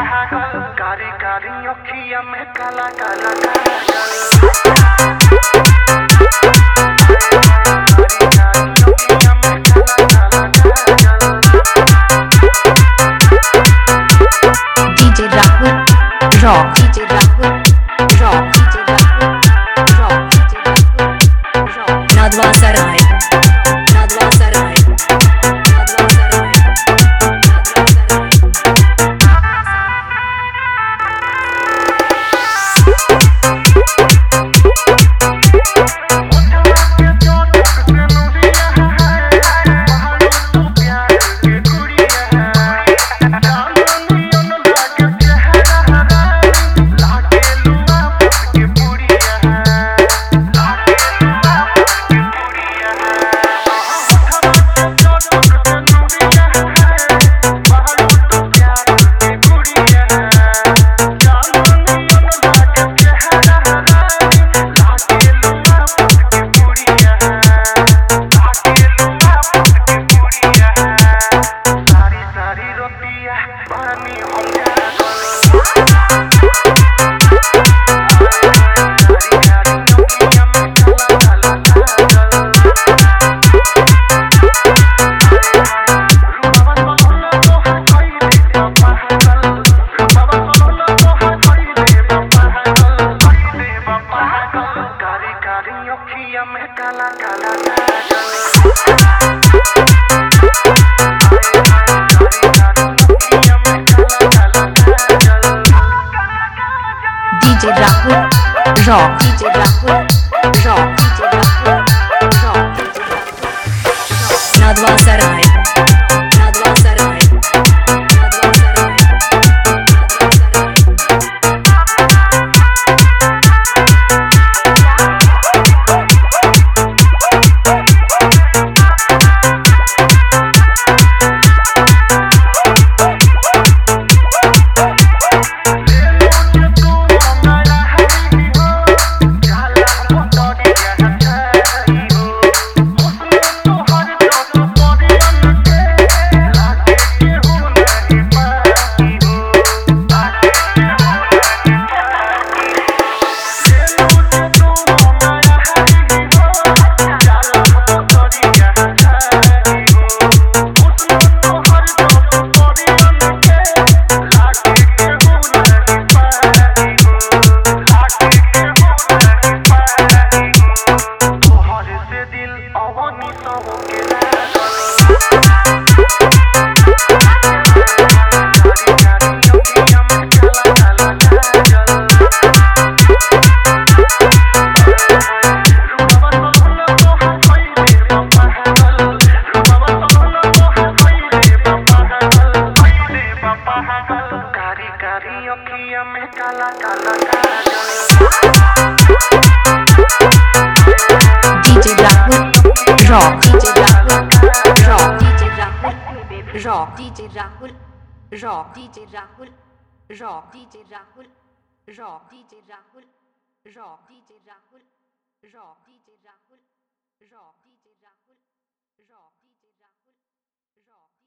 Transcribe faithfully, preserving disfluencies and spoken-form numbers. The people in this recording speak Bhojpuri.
कारी कारी अखिया में काला काला काजल। DJ Rahul rock, DJ Rahul rock, DJ Rahul rock, DJ Rahul rock. Nadwa Sarai, Nadwa Sarai, Nadwa Sarai, काला काला काजल। DJ Rahul rock, DJ Rahul rock, DJ Rahul rock, DJ Rahul. Nadwa Sarai, Nadwa Sarai, Nadwa Sarai, Nadwa सराय। कारी कारी अखिया में काला काला काजल। DJ Rahul rock, DJ Rahul rock, DJ Rahul rock, DJ Rahul rock, DJ Rahul rock, DJ Rahul rock, DJ Rahul rock, DJ Rahul rock, DJ Rahul rock, DJ Rahul rock, DJ Rahul rock.